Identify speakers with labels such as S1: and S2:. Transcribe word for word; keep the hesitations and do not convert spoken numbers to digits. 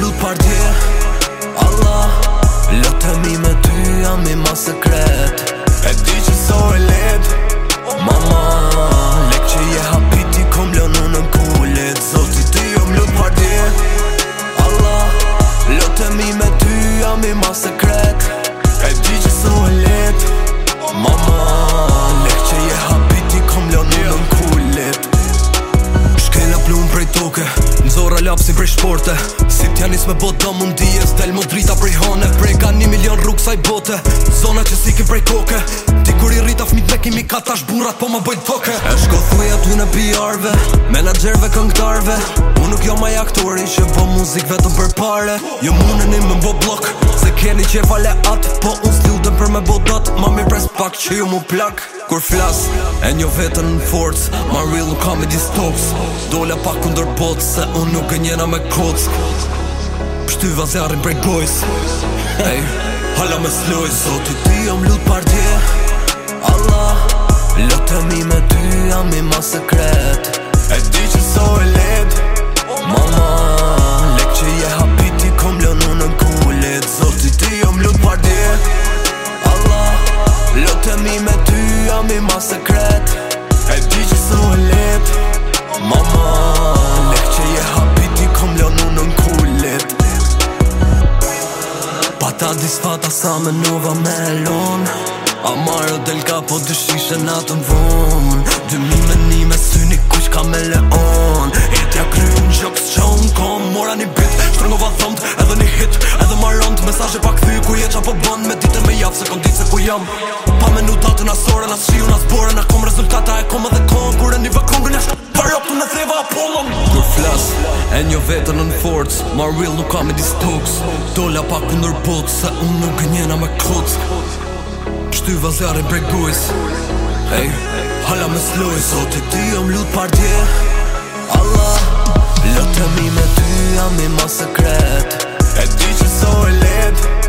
S1: lut pardje Allah, lotemi me ty jam i ma sekret. E di që so e let Mama, lek që je hapiti kom lënu në kullit. Zoti ty jam lut pardje Allah, lotemi me ty jam i ma sekret. E di që so e let Mama, lek që je hapiti kom lënu në kullit. Shkela plum prej toke, nxorra lapsin prej shporte. Si t'janis me bot do mundijes, del mo drita prej hone. Prej ka një milion rrug saj bote, zona që sikin prej koke. Ti kur i rrita fmit me kimi katash burrat po ma bëjt toke. E shko thuj aty në pijarve, menagerve këngtarve. Unë nuk jo maj aktori që po muzik vetëm për pare. Jo muneni me mbo blok, se keni që vale atë. Po unë s'ludem për me bo dot, ma mi pres pak që ju mu plak. Kur flas, e njo vetën në forc, ma real nuk comedy stocks. Dola pak kundër bot, se unë nuk gënjena me kock. Pshtyva zjarin prej gojs, ej, hala me sloj. Zoti ty jam lut pardje Allah, lotemi me ty jam i ma sekret. E di që so e let Mama, lek që je hapiti kom lënu në kullit. Zoti ty jam lut pardje Allah, lotemi me ty jam i ma sekret. E di që so e let Mama, lek që je hapiti kom lënu në kullit. Pata disfata sa me nova melon. Amaro del kapo dyshishe natën von. Dy mi me një me syni kush ka me leon. Etja kryn gjoks që unë kom. Mora një bit, shtrëngova thomt edhe një hit. Edhe maront, mesazhe pa kthy ku je qa po bon. Me ditën me javë se kom ditë se ku jam. Pa menutatën asore, nas shiu, nas bore. Na kom rezultata e kom edhe kom. Kur e një vëkongën e shtë parop të në theva Apollon. Kur flas, e njo vetën në forc, ma real nuk kam e distoks. Dola pa kundër bot, se unë nuk gënjena me kock. Shtyva zjarin prej gojs, ej, hala me sloj. Zoti ty jam lut pardje Allah, lotemi me ty jam i ma sekret. E di që so e let